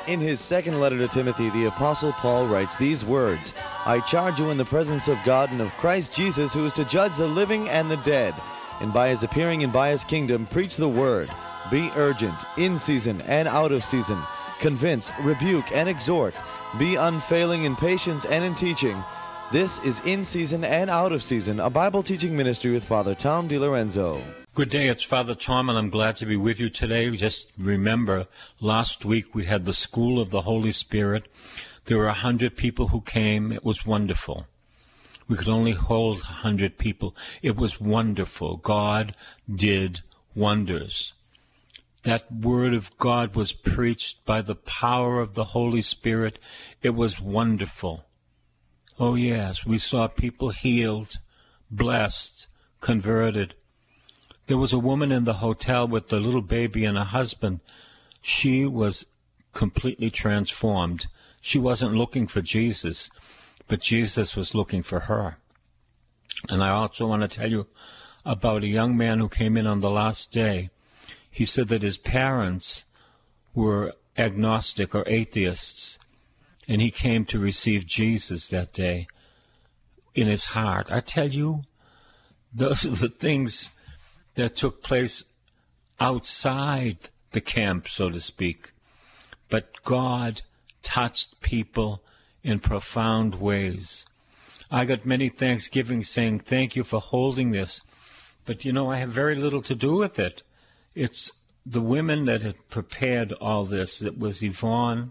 In his second letter to Timothy, the Apostle Paul writes these words, I charge you in the presence of God and of Christ Jesus, who is to judge the living and the dead, and by his appearing and by his kingdom, preach the word. Be urgent, in season and out of season. Convince, rebuke, and exhort. Be unfailing in patience and in teaching. This is In Season and Out of Season, a Bible teaching ministry with Father Tom DiLorenzo. Good day, it's Father Tom, and I'm glad to be with you today. Just remember, last week we had the School of the Holy Spirit. There were 100 people who came. It was wonderful. We could only hold 100 people. It was wonderful. God did wonders. That Word of God was preached by the power of the Holy Spirit. It was wonderful. Oh yes, we saw people healed, blessed, converted. There was a woman in the hotel with the little baby and a husband. She was completely transformed. She wasn't looking for Jesus, but Jesus was looking for her. And I also want to tell you about a young man who came in on the last day. He said that his parents were agnostic or atheists, and he came to receive Jesus that day in his heart. I tell you, those are the things that took place outside the camp, so to speak. But God touched people in profound ways. I got many Thanksgivings saying, thank you for holding this. But I have very little to do with it. It's the women that had prepared all this. It was Yvonne,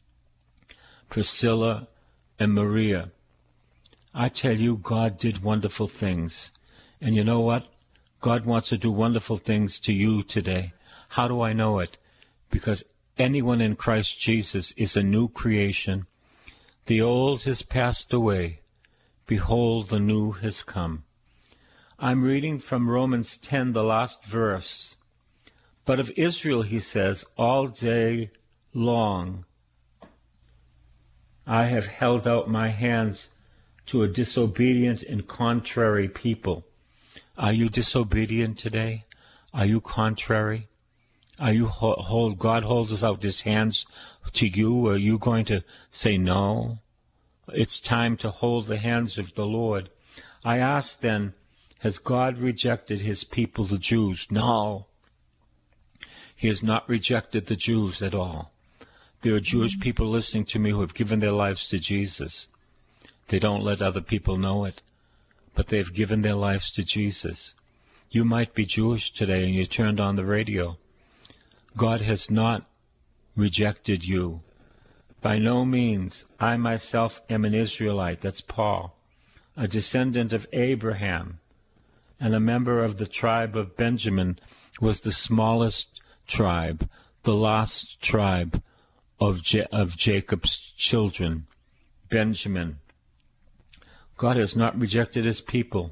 Priscilla, and Maria. I tell you, God did wonderful things. And you know what? God wants to do wonderful things to you today. How do I know it? Because anyone in Christ Jesus is a new creation. The old has passed away. Behold, the new has come. I'm reading from Romans 10, the last verse. But of Israel, he says, all day long I have held out my hands to a disobedient and contrary people. Are you disobedient today? Are you contrary? Are you God holds out his hands to you? Are you going to say no? It's time to hold the hands of the Lord. I ask then, has God rejected his people, the Jews? No. He has not rejected the Jews at all. There are Jewish people listening to me who have given their lives to Jesus. They don't let other people know it, but they've given their lives to Jesus. You might be Jewish today and you turned on the radio. God has not rejected you. By no means. I myself am an Israelite. That's Paul, a descendant of Abraham, and a member of the tribe of Benjamin, was the smallest tribe, the last tribe of Jacob's children, Benjamin. God has not rejected his people,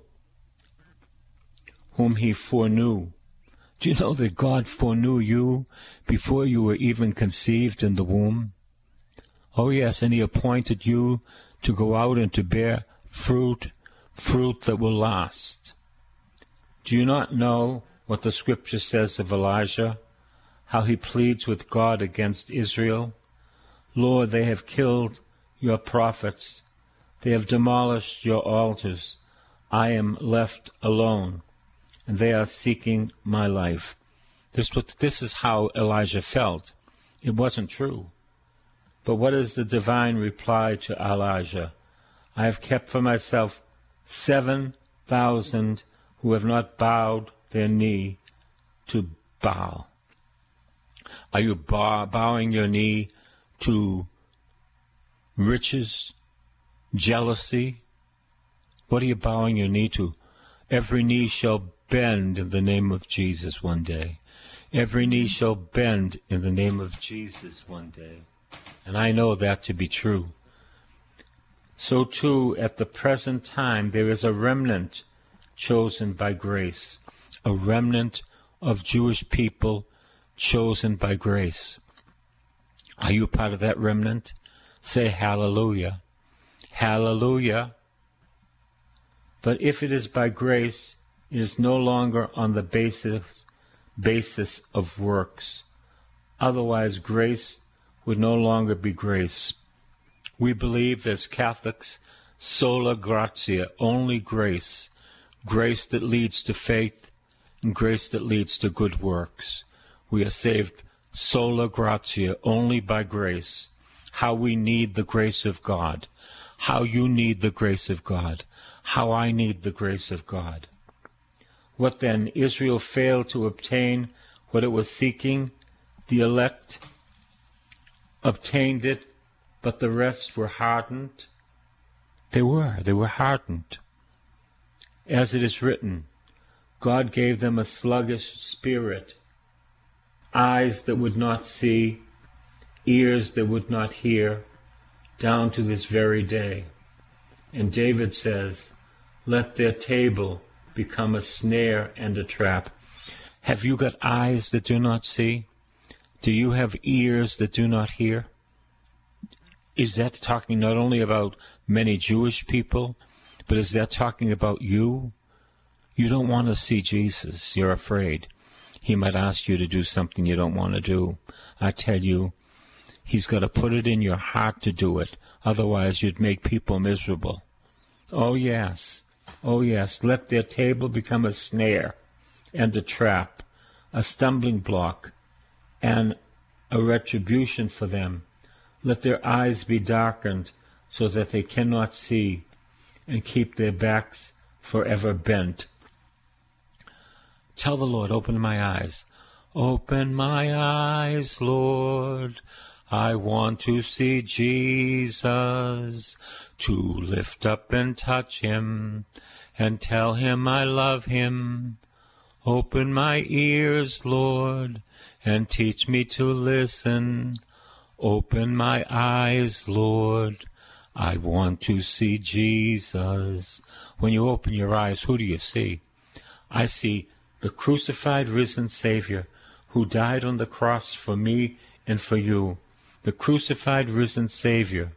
whom he foreknew. Do you know that God foreknew you before you were even conceived in the womb? Oh yes, and he appointed you to go out and to bear fruit that will last. Do you not know what the scripture says of Elijah? How he pleads with God against Israel? Lord, they have killed your prophets. They have demolished your altars. I am left alone, and they are seeking my life. This is how Elijah felt. It wasn't true. But what is the divine reply to Elijah? I have kept for myself 7,000 who have not bowed their knee to Baal. Are you bowing your knee to riches, jealousy? What are you bowing your knee to? Every knee shall bend in the name of Jesus one day. Every knee shall bend in the name of Jesus one day. And I know that to be true. So too, at the present time, there is a remnant chosen by grace. A remnant of Jewish people chosen by grace. Are you part of that remnant? Say hallelujah. Hallelujah. But if it is by grace, it is no longer on the basis of works. Otherwise, grace would no longer be grace. We believe as Catholics, sola gratia, only grace, grace that leads to faith and grace that leads to good works. We are saved sola gratia, only by grace. How we need the grace of God. How you need the grace of God. How I need the grace of God. What then? Israel failed to obtain what it was seeking. The elect obtained it, but the rest were hardened. They were hardened. As it is written, God gave them a sluggish spirit, eyes that would not see, ears that would not hear, down to this very day. And David says, let their table become a snare and a trap. Have you got eyes that do not see? Do you have ears that do not hear? Is that talking not only about many Jewish people, but is that talking about you? You don't want to see Jesus. You're afraid. He might ask you to do something you don't want to do. I tell you, He's got to put it in your heart to do it. Otherwise, you'd make people miserable. Oh, yes. Oh, yes. Let their table become a snare and a trap, a stumbling block, and a retribution for them. Let their eyes be darkened so that they cannot see, and keep their backs forever bent. Tell the Lord, open my eyes. Open my eyes, Lord. I want to see Jesus, to lift up and touch Him, and tell Him I love Him. Open my ears, Lord, and teach me to listen. Open my eyes, Lord. I want to see Jesus. When you open your eyes, who do you see? I see the crucified, risen Savior who died on the cross for me and for you. The crucified, risen Savior.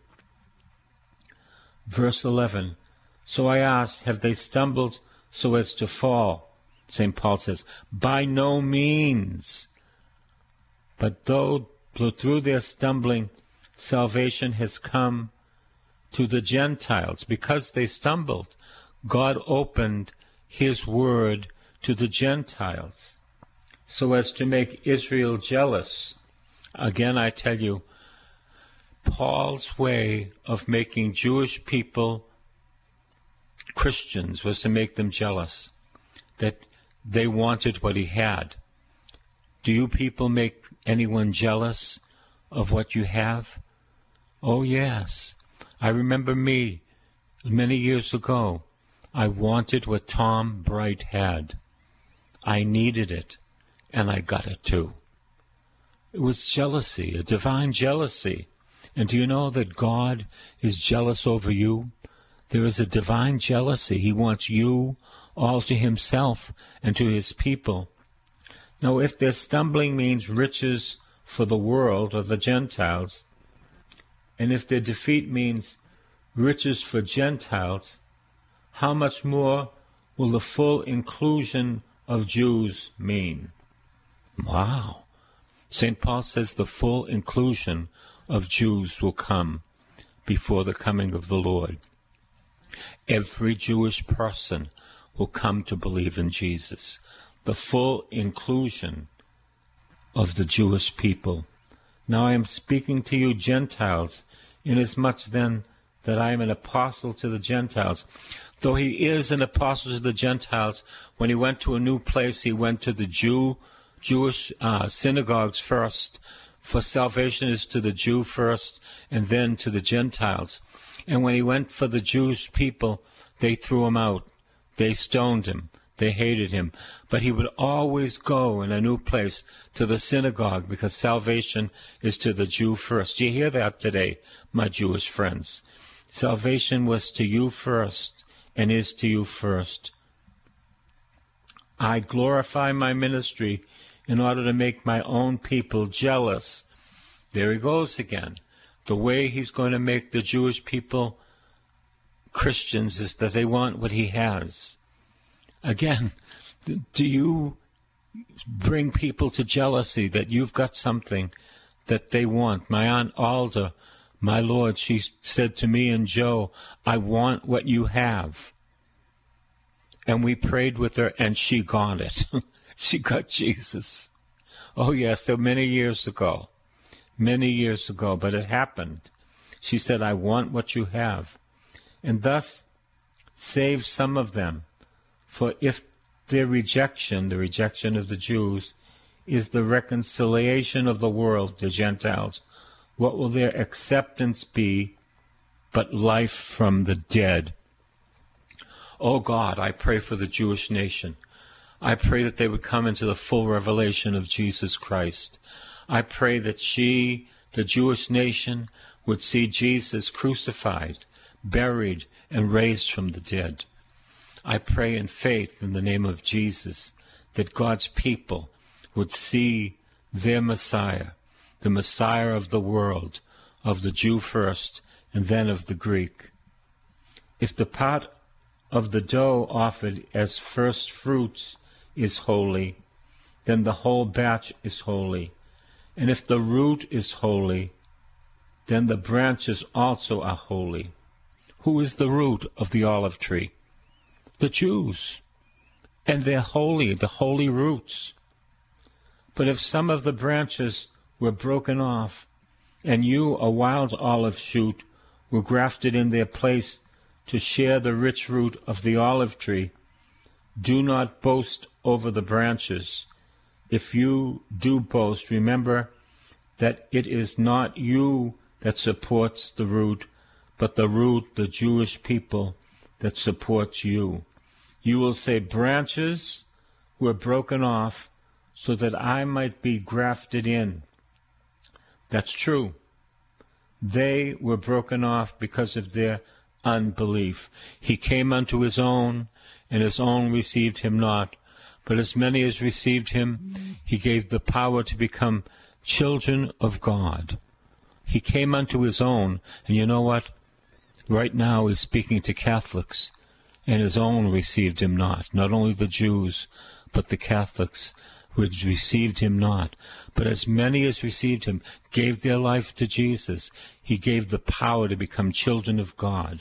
Verse 11. So I asked, have they stumbled so as to fall? St. Paul says, by no means. But though through their stumbling, salvation has come to the Gentiles. Because they stumbled, God opened His word to the Gentiles so as to make Israel jealous. Again, I tell you, Paul's way of making Jewish people Christians was to make them jealous, that they wanted what he had. Do you people make anyone jealous of what you have? Oh, yes. I remember me, many years ago, I wanted what Tom Bright had. I needed it, and I got it too. It was jealousy, a divine jealousy. And do you know that God is jealous over you? There is a divine jealousy. He wants you all to Himself and to His people. Now, if their stumbling means riches for the world or the Gentiles, and if their defeat means riches for Gentiles, how much more will the full inclusion of Jews mean? Wow. St. Paul says the full inclusion of Jews will come before the coming of the Lord. Every Jewish person will come to believe in Jesus. The full inclusion of the Jewish people. Now I am speaking to you Gentiles, inasmuch then that I am an apostle to the Gentiles. Though he is an apostle to the Gentiles, when he went to a new place, he went to the Jewish synagogues first, for salvation is to the Jew first, and then to the Gentiles. And when he went for the Jewish people, they threw him out. They stoned him. They hated him. But he would always go in a new place to the synagogue, because salvation is to the Jew first. Do you hear that today, my Jewish friends? Salvation was to you first, and is to you first. I glorify my ministry in order to make my own people jealous. There he goes again. The way he's going to make the Jewish people Christians is that they want what he has. Again, do you bring people to jealousy that you've got something that they want. My Aunt Alda, my Lord, she said to me and Joe, I want what you have. And we prayed with her, and she got it. She got Jesus. Oh, yes, that many years ago, but it happened. She said, I want what you have. And thus saved some of them. For if their rejection, the rejection of the Jews, is the reconciliation of the world, the Gentiles, what will their acceptance be but life from the dead? Oh God, I pray for the Jewish nation. I pray that they would come into the full revelation of Jesus Christ. I pray that the Jewish nation, would see Jesus crucified, buried, and raised from the dead. I pray in faith in the name of Jesus that God's people would see their Messiah, the Messiah of the world, of the Jew first, and then of the Greek. If the part of the dough offered as first fruits is holy, then the whole batch is holy. And if the root is holy, then the branches also are holy. Who is the root of the olive tree? The Jews. And they're holy, the holy roots. But if some of the branches were broken off, and you, a wild olive shoot, were grafted in their place to share the rich root of the olive tree, do not boast over the branches. If you do boast, remember that it is not you that supports the root, but the root, the Jewish people, that supports you. You will say, branches were broken off so that I might be grafted in. That's true. They were broken off because of their unbelief. He came unto his own, and his own received him not. But as many as received him, he gave the power to become children of God. He came unto his own, and you know what? Right now he's speaking to Catholics, and his own received him not. Not only the Jews, but the Catholics which received him not. But as many as received him gave their life to Jesus. He gave the power to become children of God.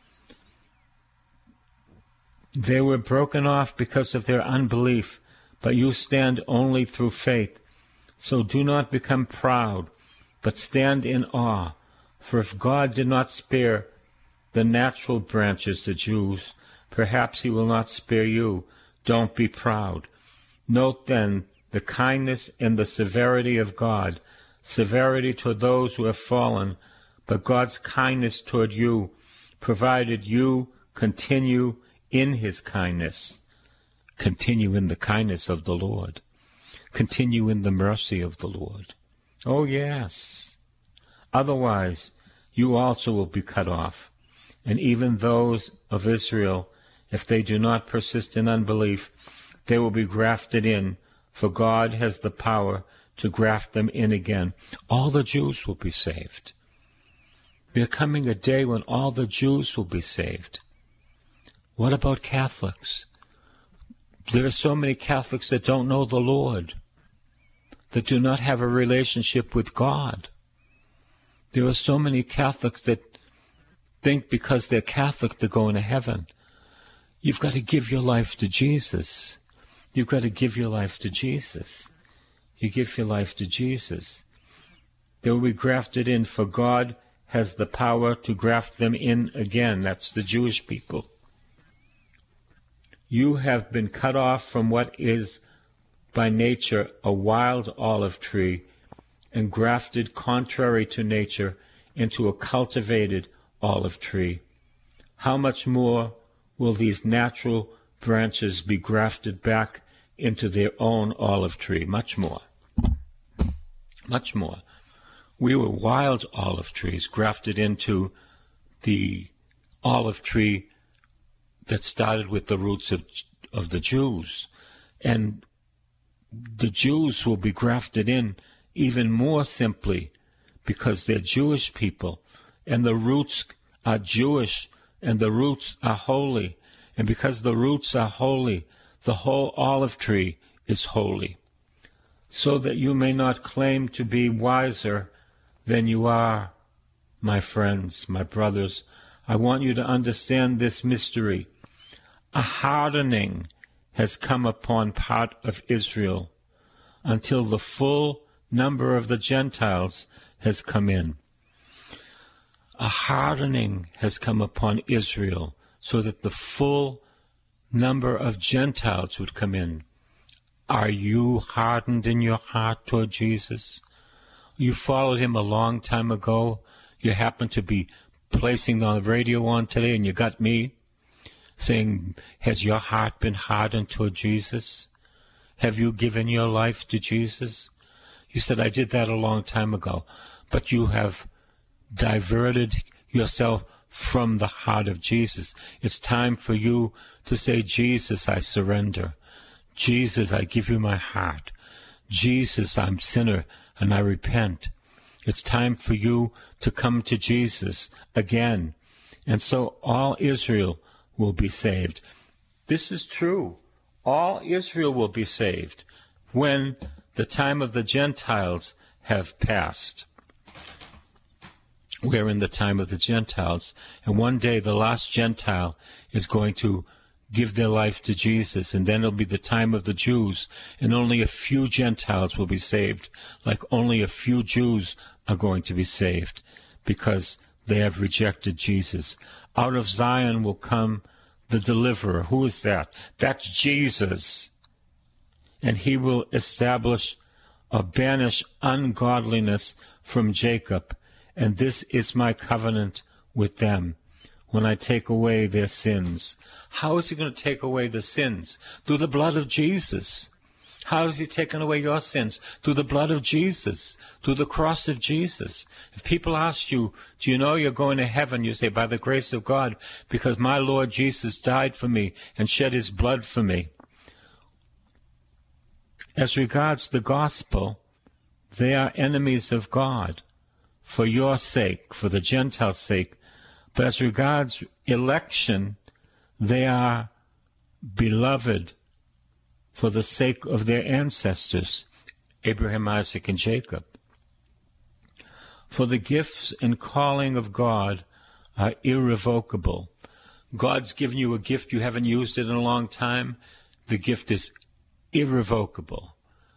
They were broken off because of their unbelief, but you stand only through faith. So do not become proud, but stand in awe. For if God did not spare the natural branches, the Jews, perhaps he will not spare you. Don't be proud. Note then the kindness and the severity of God, severity toward those who have fallen, but God's kindness toward you, provided you continue in his kindness. Continue in the kindness of the Lord. Continue in the mercy of the Lord. Oh, yes. Otherwise, you also will be cut off. And even those of Israel, if they do not persist in unbelief, they will be grafted in, for God has the power to graft them in again. All the Jews will be saved. There's coming a day when all the Jews will be saved. What about Catholics? There are so many Catholics that don't know the Lord, that do not have a relationship with God. There are so many Catholics that think because they're Catholic they're going to heaven. You've got to give your life to Jesus. You've got to give your life to Jesus. You give your life to Jesus. They will be grafted in, for God has the power to graft them in again. That's the Jewish people. You have been cut off from what is by nature a wild olive tree and grafted contrary to nature into a cultivated olive tree. How much more will these natural branches be grafted back into their own olive tree? Much more. Much more. We were wild olive trees grafted into the olive tree that started with the roots of the Jews. And the Jews will be grafted in even more simply because they're Jewish people, and the roots are Jewish, and the roots are holy. And because the roots are holy, the whole olive tree is holy. so that you may not claim to be wiser than you are, my friends, my brothers. I want you to understand this mystery. A hardening has come upon part of Israel until the full number of the Gentiles has come in. A hardening has come upon Israel so that the full number of Gentiles would come in. Are you hardened in your heart toward Jesus? You followed him a long time ago. You happen to be placing the radio on today and you got me saying, has your heart been hardened toward Jesus? Have you given your life to Jesus? You said, I did that a long time ago. But you have diverted yourself from the heart of Jesus. It's time for you to say, Jesus, I surrender. Jesus, I give you my heart. Jesus, I'm sinner and I repent. It's time for you to come to Jesus again. And so all Israel will be saved. This is true. All Israel will be saved when the time of the Gentiles have passed. We're in the time of the Gentiles, and one day the last Gentile is going to give their life to Jesus, and then it'll be the time of the Jews, and only a few Gentiles will be saved, like only a few Jews are going to be saved, because they have rejected Jesus. Out of Zion will come the deliverer. Who is that? That's Jesus. And he will establish or banish ungodliness from Jacob. And this is my covenant with them when I take away their sins. How is he going to take away the sins? Through the blood of Jesus. How has he taken away your sins? Through the blood of Jesus, through the cross of Jesus. If people ask you, do you know you're going to heaven? You say, by the grace of God, because my Lord Jesus died for me and shed his blood for me. As regards the gospel, they are enemies of God for your sake, for the Gentiles' sake. But as regards election, they are beloved for the sake of their ancestors, Abraham, Isaac, and Jacob. For the gifts and calling of God are irrevocable. God's given you a gift, you haven't used it in a long time. The gift is irrevocable.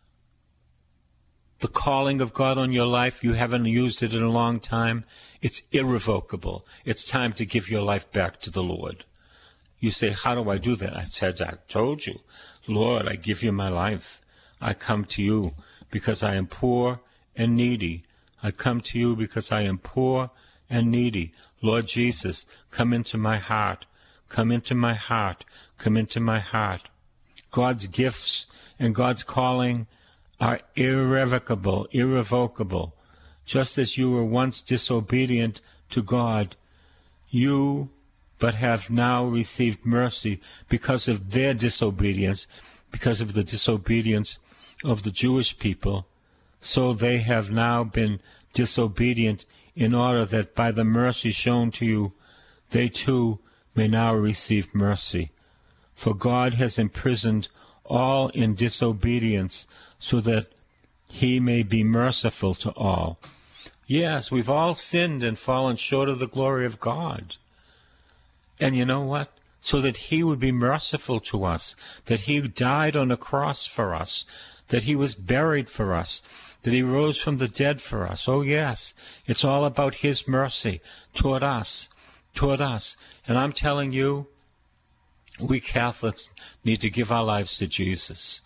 The calling of God on your life, you haven't used it in a long time. It's irrevocable. It's time to give your life back to the Lord. You say, how do I do that? I said, I told you. Lord, I give you my life. I come to you because I am poor and needy. I come to you because I am poor and needy. Lord Jesus, come into my heart. Come into my heart. Come into my heart. God's gifts and God's calling are irrevocable, irrevocable. Just as you were once disobedient to God, you but have now received mercy because of their disobedience, because of the disobedience of the Jewish people. So they have now been disobedient in order that by the mercy shown to you, they too may now receive mercy. For God has imprisoned all in disobedience so that he may be merciful to all. Yes, we've all sinned and fallen short of the glory of God. And you know what? So that he would be merciful to us, that he died on the cross for us, that he was buried for us, that he rose from the dead for us. Oh yes, it's all about his mercy toward us, toward us. And I'm telling you, we Catholics need to give our lives to Jesus.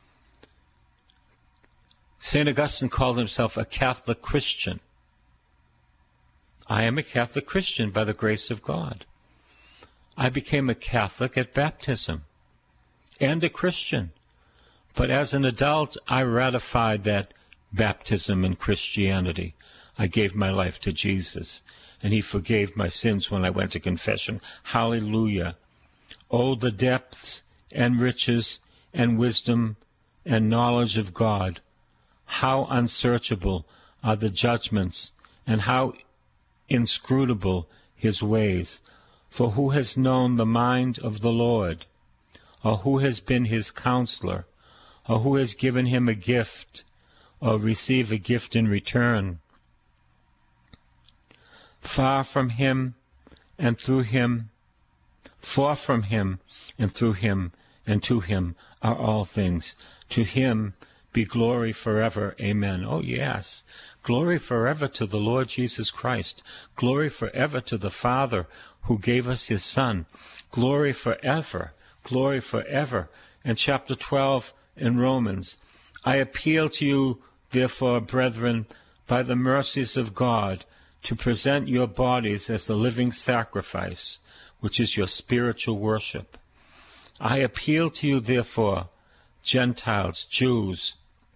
St. Augustine called himself a Catholic Christian. I am a Catholic Christian by the grace of God. I became a Catholic at baptism and a Christian. But as an adult, I ratified that baptism in Christianity. I gave my life to Jesus, and he forgave my sins when I went to confession. Hallelujah. Oh, the depths and riches and wisdom and knowledge of God. How unsearchable are the judgments, and how inscrutable his ways. For who has known the mind of the Lord? Or who has been his counselor? or who has given him a gift or receive a gift in return. Far from him and through him, far from him and through him and to him are all things. To him be glory forever. Amen. Oh yes, glory forever to the Lord Jesus Christ. Glory forever to the Father who gave us his Son. Glory forever. Glory forever. And chapter 12 in Romans, I appeal to you, therefore, brethren, by the mercies of God, to present your bodies as a living sacrifice, which is your spiritual worship. I appeal to you, therefore, Gentiles, Jews,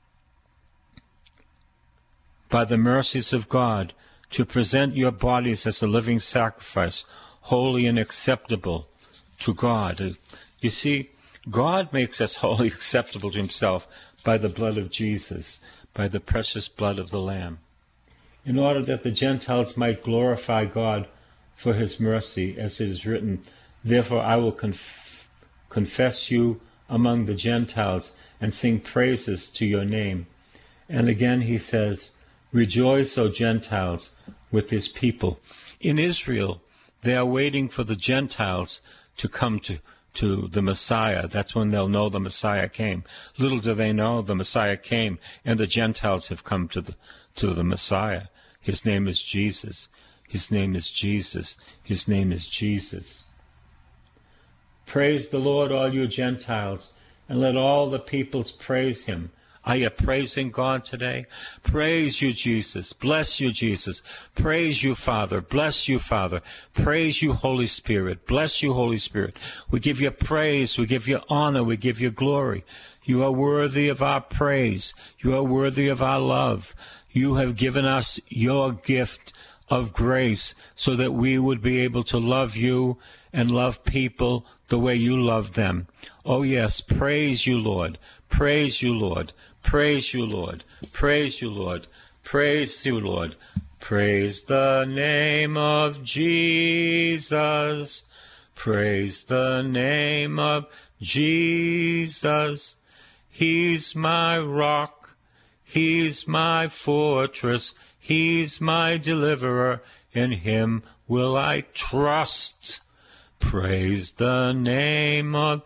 by the mercies of God, to present your bodies as a living sacrifice, holy and acceptable to God. You see, God makes us wholly acceptable to himself by the blood of Jesus, by the precious blood of the Lamb, in order that the Gentiles might glorify God for his mercy, as it is written, therefore I will confess you among the Gentiles and sing praises to your name. And again he says, rejoice, O Gentiles, with his people. In Israel, they are waiting for the Gentiles to come to the Messiah. That's when they'll know the Messiah came. Little do they know the Messiah came, and the Gentiles have come to the Messiah. His name is Jesus. His name is Jesus. His name is Jesus. Praise the Lord, all you Gentiles, and let all the peoples praise him. Are you praising God today? Praise you, Jesus. Bless you, Jesus. Praise you, Father. Bless you, Father. Praise you, Holy Spirit. Bless you, Holy Spirit. We give you praise. We give you honor. We give you glory. You are worthy of our praise. You are worthy of our love. You have given us your gift of grace so that we would be able to love you and love people the way you love them. Oh yes, praise you, Lord. Praise you, Lord. Praise you, Lord. Praise you, Lord. Praise you, Lord. Praise the name of Jesus. Praise the name of Jesus. He's my rock. He's my fortress. He's my deliverer. In him will I trust. Praise the name of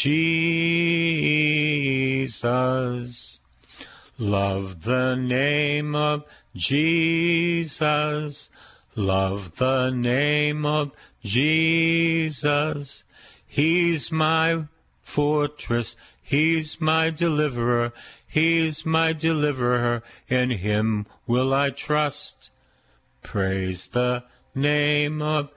Jesus. Love the name of Jesus. Love the name of Jesus. He's my fortress. He's my deliverer. He's my deliverer. In him will I trust. Praise the name of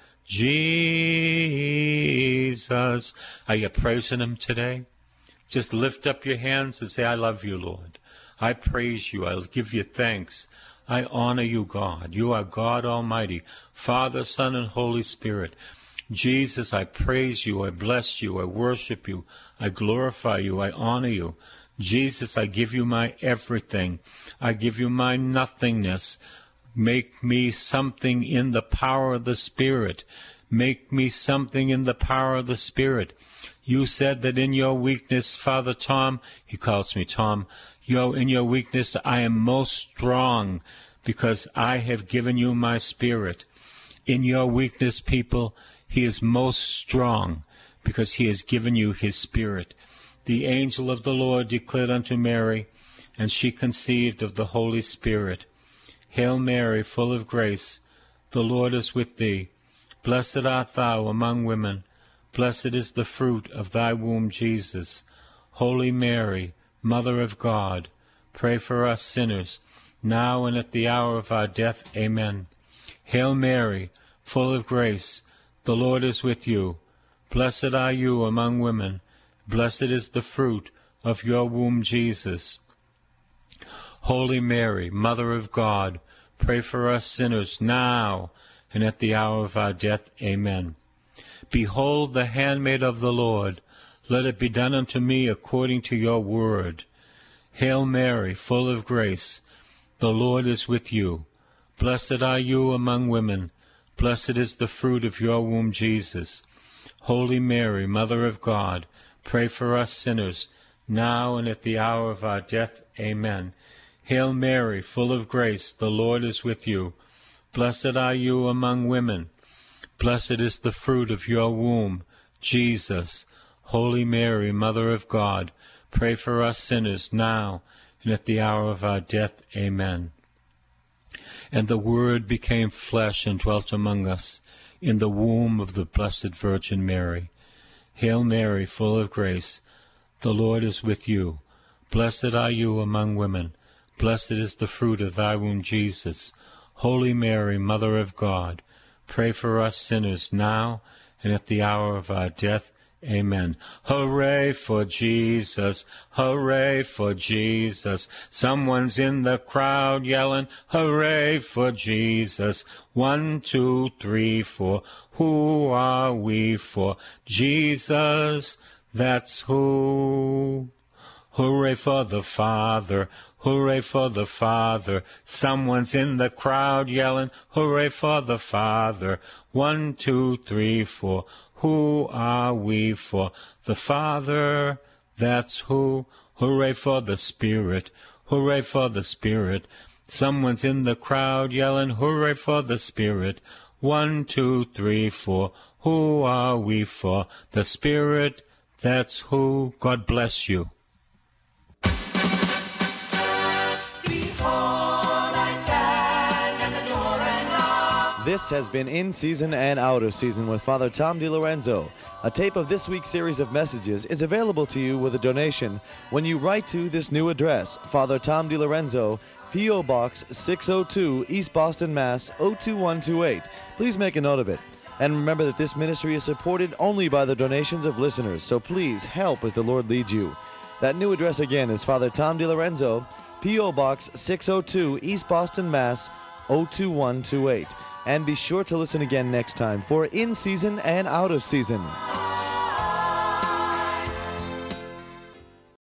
Jesus. Are you praising him today? Just lift up your hands and say, I love you, Lord. I praise you. I'll give you thanks. I honor you, God. You are God Almighty, Father, Son, and Holy Spirit. Jesus, I praise you. I bless you. I worship you. I glorify you. I honor you. Jesus, I give you my everything. I give you my nothingness. Make me something in the power of the Spirit. Make me something in the power of the Spirit. You said that in your weakness, Father Tom, he calls me Tom, in your weakness I am most strong because I have given you my Spirit. In your weakness, people, he is most strong because he has given you his Spirit. The angel of the Lord declared unto Mary, and she conceived of the Holy Spirit. Hail Mary, full of grace, the Lord is with thee. Blessed art thou among women. Blessed is the fruit of thy womb, Jesus. Holy Mary, Mother of God, pray for us sinners, now and at the hour of our death. Amen. Hail Mary, full of grace, the Lord is with you. Blessed are you among women. Blessed is the fruit of your womb, Jesus. Holy Mary, Mother of God, pray for us sinners now and at the hour of our death. Amen. Behold the handmaid of the Lord. Let it be done unto me according to your word. Hail Mary, full of grace, the Lord is with you. Blessed are you among women. Blessed is the fruit of your womb, Jesus. Holy Mary, Mother of God, pray for us sinners, now and at the hour of our death. Amen. Hail Mary, full of grace, the Lord is with you. Blessed are you among women. Blessed is the fruit of your womb, Jesus. Holy Mary, Mother of God, pray for us sinners now and at the hour of our death. Amen. And the Word became flesh and dwelt among us in the womb of the Blessed Virgin Mary. Hail Mary, full of grace, the Lord is with you. Blessed are you among women. Blessed is the fruit of thy womb, Jesus. Holy Mary, Mother of God, pray for us sinners now and at the hour of our death. Amen. Hooray for Jesus, hooray for Jesus. Someone's in the crowd yelling, hooray for Jesus. 1, 2, 3, 4. Who are we for? Jesus, that's who. Hooray for the Father, hooray for the Father. Someone's in the crowd yelling, hooray for the Father. 1, 2, 3, 4. Who are we for? The Father, that's who. Hooray for the Spirit, hooray for the Spirit. Someone's in the crowd yelling, hooray for the Spirit. 1, 2, 3, 4. Who are we for? The Spirit, that's who. God bless you. This has been In Season and Out of Season with Father Tom DiLorenzo. A tape of this week's series of messages is available to you with a donation when you write to this new address, Father Tom DiLorenzo, P.O. Box 602, East Boston, Mass. 02128. Please make a note of it. And remember that this ministry is supported only by the donations of listeners, so please help as the Lord leads you. That new address again is Father Tom DiLorenzo, P.O. Box 602, East Boston, Mass. 02128. And be sure to listen again next time for In Season and Out of Season.